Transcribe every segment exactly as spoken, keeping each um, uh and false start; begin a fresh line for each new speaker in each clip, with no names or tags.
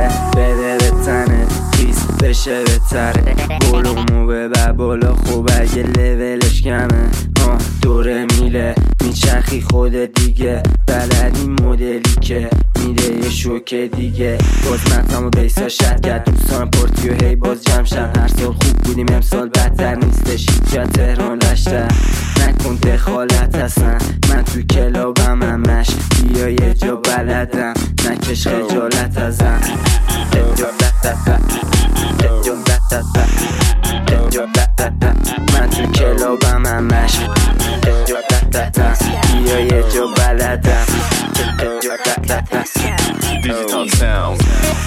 بزنه بده به تنه خیس بشه بهتره بلومو ببر بالا خوب اگه لولش کمه آه دوره میله میچرخی خود دیگه بلدی مدلی که میده یه شوکه دیگه باز مطمئن بیسا شد کرد دوستان پورتی و هی باز جمع شد هر سال خوب بودیم امسال بدتر نیستش اینجا تهران لشتر نکن دخالت هستن من تو کلابم همش بیا یه جا بلدم نکش خجالت ازم من تو کلابم همش بیا یه جا بلدم
Digital sound.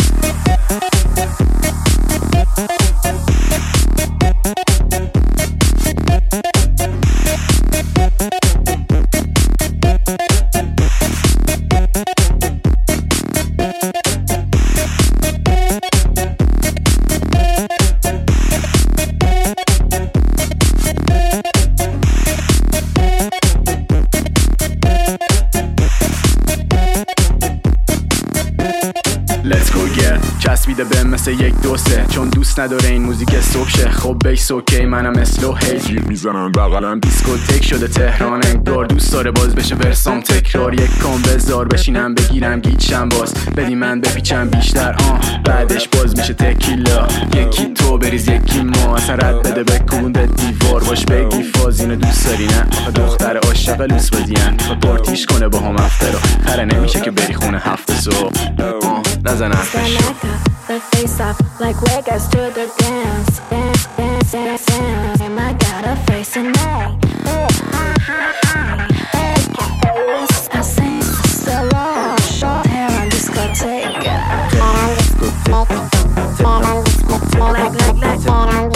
Let's go get چسبیده به مثل یک دو سه چون دوست نداره این موزیک سوکشه خب بیس اوکی منم اسلو هی جیر میزنم بغلم دیسکوتک شده تهران انگار دوست داره باز بشه ورسام تکرار یک کام بذار بشینم بگیرم گیچم باز بدی من بپیچم بیشتر آه بعدش باز میشه تکیلا یکی تو بریز یکی ما اصلا رد بده بکن به دیوار باش بگی فاز اینو دوست داری نه آخه دختر عاشق لوس بدین میخواد پارتیش کنه با هم افترا خره نمیشه که بری خونه هفته صبح نزن حرفش
The face up like Vegas to the dance, dance, dance, dance, dance. And I got a face in A. I sing so long, hair on discotheque. Like, like, like, like.